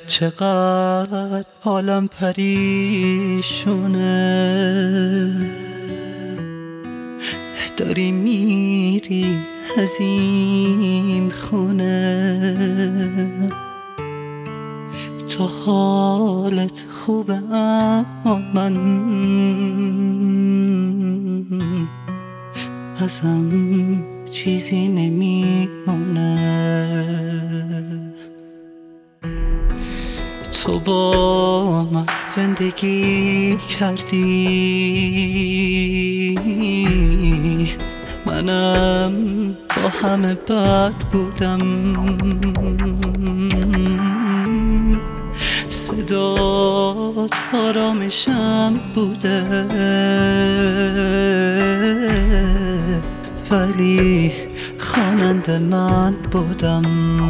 چقدر حالم پریشونه، داری میری از این خونه، تو حالت خوبه اما من ازم چیزی نمیمونه. تو با من زندگی کردی، منم با همه بد بودم، صدات آرامشم بوده، ولی خواننده من بودم،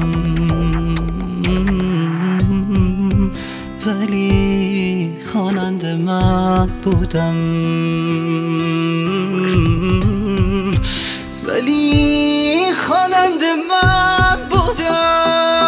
ولی خواننده من بودم، ولی خواننده من بودم.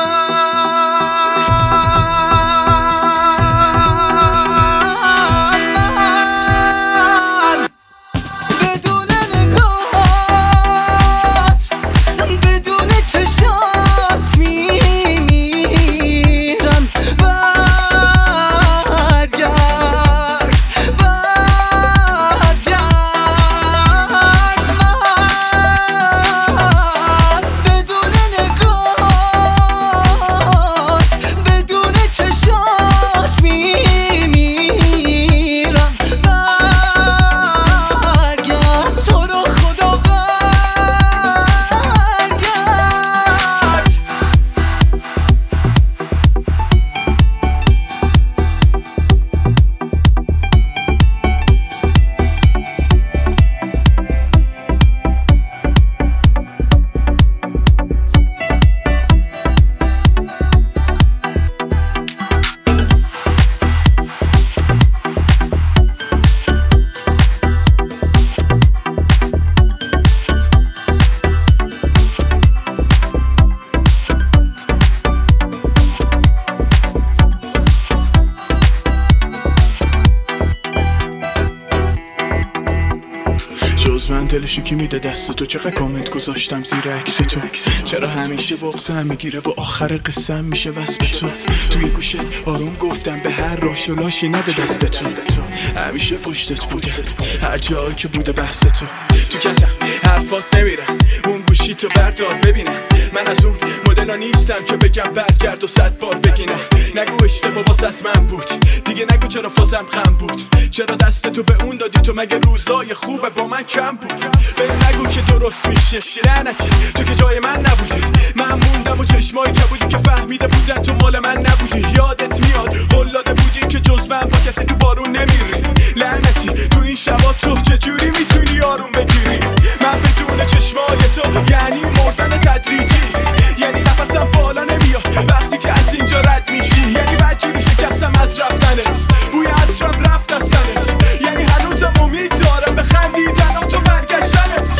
من دلشو کی میده دست تو؟ چقدر کامنت گذاشتم زیر عکس تو، چرا همیشه بغضم میگیره و آخر قصم میشه وصف تو؟ توی گوشت آروم گفتم به هر راش و لاشی نده دست تو، همیشه پشتت بوده هر جایی که بوده بحث تو. تو کتم حرفات نمیره اون گوشی تو بردار ببینم، من از اون مدلا نیستم که بگم برگرد و 100 بار بگینم. نگو اشتباه واسه از من بود دیگه، نگو چرا فازم غم بود، چرا دست تو به اون دادی تو؟ مگه روزای خوبه با من کم بود؟ بهم نگو که درست میشه لعنتی، تو که جای من نبودی، من موندم و چشمایی که بودی که فهمیده بودن تو مال من نبودی. یادت میاد قلاده بودی که جز من با کسی تو بارون نمیری، لعنتی تو این شبا تو چجوری میتونی آروم بگیری؟ من بدون چشمای تو یعنی مردن تدریجی، یعنی نفسم بالا نمیاد وقتی که از اینجا رد میشی، یعنی بدجوری شکستم از رفتنت، بوی عطرم رفت از سنت، یعنی هنوزم امید دارم به خندیدن و تو برگشتنت.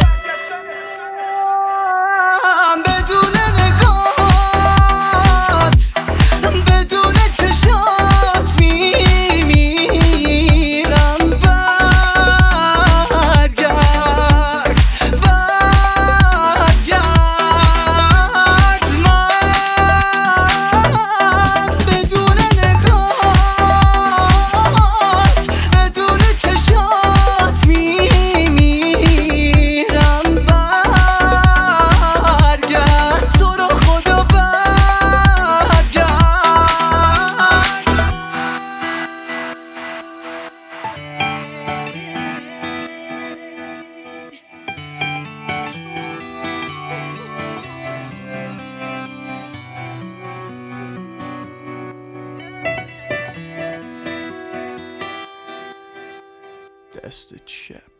بدون نگات، بدون چشات میمیرم، برگرد من. بدون نگات، بدون چشات میمیرم، برگرد تو رو خدا برگرد. دست چپ